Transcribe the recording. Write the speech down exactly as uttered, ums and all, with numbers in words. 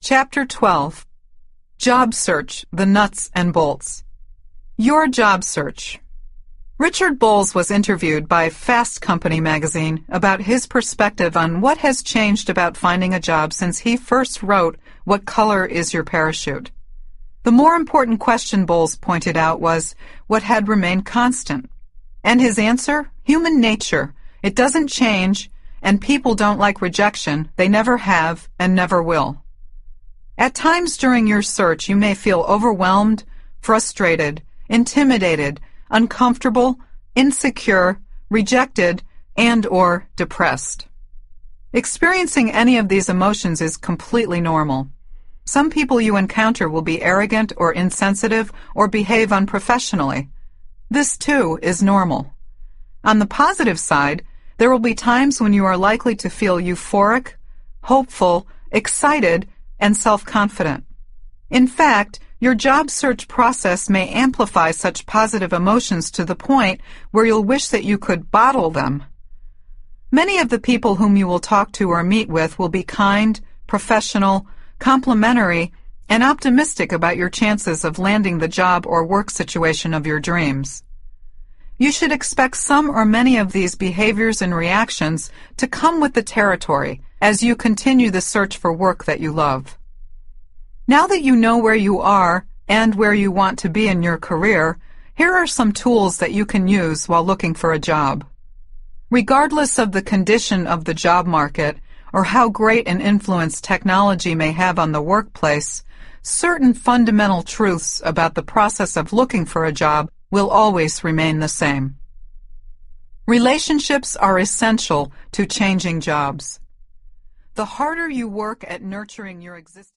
Chapter twelve. Job Search, the Nuts and Bolts. Your Job Search. Richard Bowles was interviewed by Fast Company magazine about his perspective on what has changed about finding a job since he first wrote What Color is Your Parachute? The more important question, Bowles pointed out, was what had remained constant. And his answer? Human nature. It doesn't change, and people don't like rejection. They never have and never will. At times during your search, you may feel overwhelmed, frustrated, intimidated, uncomfortable, insecure, rejected, and or depressed. Experiencing any of these emotions is completely normal. Some people you encounter will be arrogant or insensitive or behave unprofessionally. This, too, is normal. On the positive side, there will be times when you are likely to feel euphoric, hopeful, excited, and self-confident. In fact, your job search process may amplify such positive emotions to the point where you'll wish that you could bottle them. Many of the people whom you will talk to or meet with will be kind, professional, complimentary, and optimistic about your chances of landing the job or work situation of your dreams. You should expect some or many of these behaviors and reactions to come with the territory as you continue the search for work that you love. Now that you know where you are and where you want to be in your career, here are some tools that you can use while looking for a job. Regardless of the condition of the job market or how great an influence technology may have on the workplace, certain fundamental truths about the process of looking for a job will always remain the same. Relationships are essential to changing jobs. The harder you work at nurturing your existing